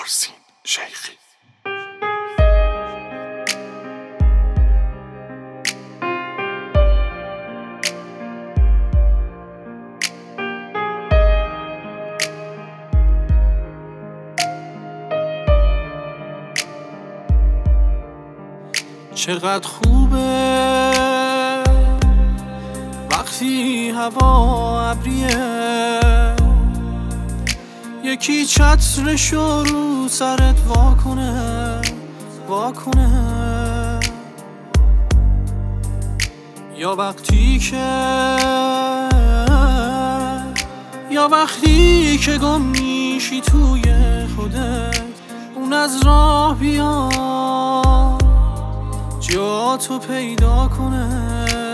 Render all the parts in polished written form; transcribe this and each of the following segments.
فرسین شیخی. چقدر خوبه وقتی هوا ابریه، یکی چترشو رو سرت واکنه، یا وقتی که گم میشی توی خودت، اون از راه بیاد جا تو پیدا کنه.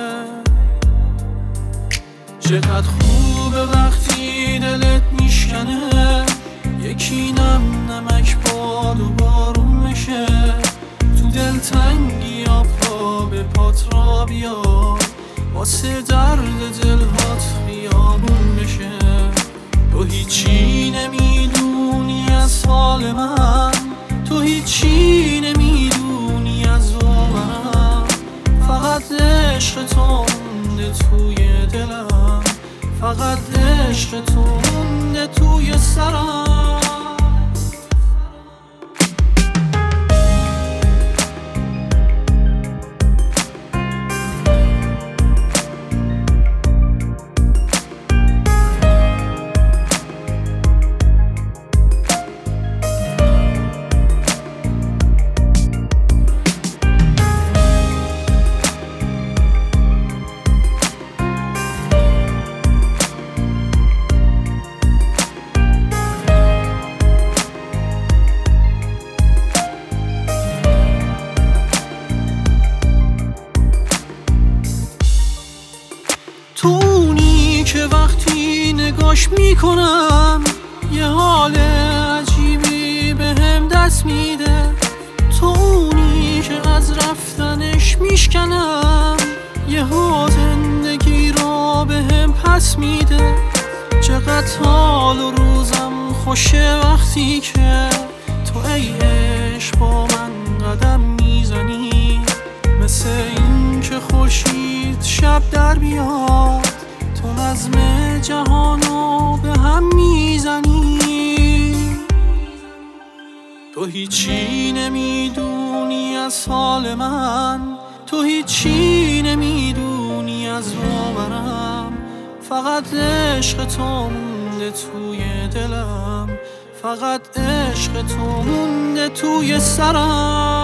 چقدر خوبه وقتی دلت میشکنه، یکی نمک باد و بارون بشه، تو دلتنگی پا به پات را بیاد، واسه درد دلهات خیابون بشه. تو هیچی نمیدونی از حال من، تو هیچی نمیدونی از واقعم، فقط عشق تو مونده توی دلم، فقط عشق تو مونده توی سرم. تو اونی که وقتی نگاش میکنم یه حال عجیبی بهم دست میده، تو اونی که از رفتنش میشکنم یهو زندگی رو بهم پس میده. چقدر حال و روزم خوشه وقتی که تو ای عشق با من قدم میزنی، مثل این که خورشید شب در بیاد، تو نظم جهانو به هم میزنی. تو هیچی نمیدونی از حال من، تو هیچی نمیدونی از باورم، فقط عشق تو مونده توی دلم، فقط عشق تو مونده توی سرم.